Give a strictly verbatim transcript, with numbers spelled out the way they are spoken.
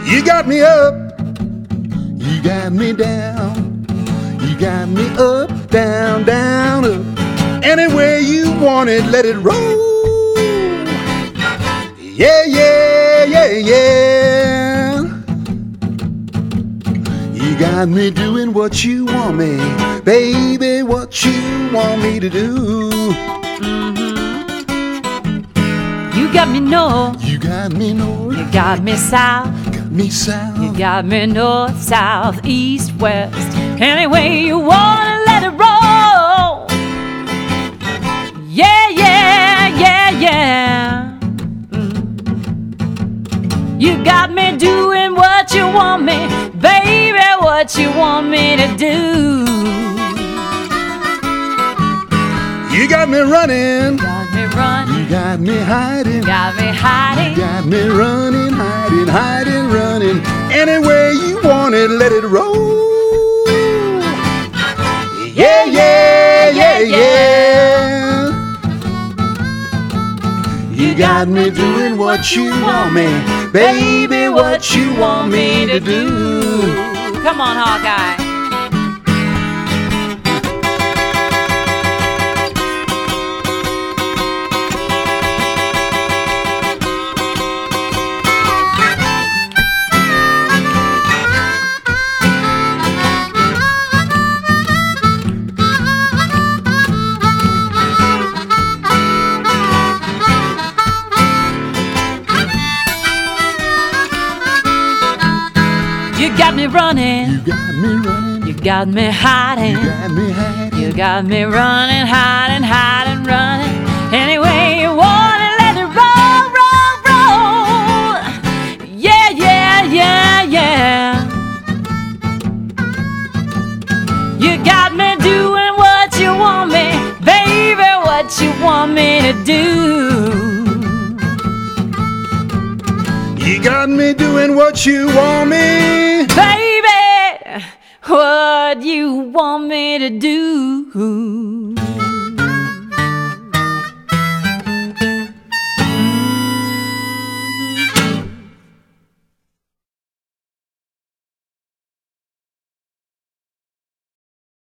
You got me up, you got me down, you got me up, down, down, up. Anywhere you want it, let it roll. Yeah, yeah, yeah, yeah. You got me doing what you want me, baby, what you want me to do. You got me north, You got me north, you got me south, got me south. you got me north, south, east, west. Any way you wanna let it roll. Yeah, yeah, yeah, yeah. Mm. You got me doing what you want me, baby, what you want me to do. You got me running, Got me running, you got me hiding, got me hiding. you got me running, hiding, hiding, running. Anywhere you want it, let it roll. Yeah, yeah, yeah, yeah. You got me doing what you want me, baby, what you want me to do. Come on, Hawkeye. You got me running, You got me running, you got me hiding, you got me hiding. you got me running, hiding, hiding, running. Any way you want it, let it roll, roll, roll. Yeah, yeah, yeah, yeah. You got me doing what you want me, baby, what you want me to do. You got me doing what you want me, Baby, what you want me to do.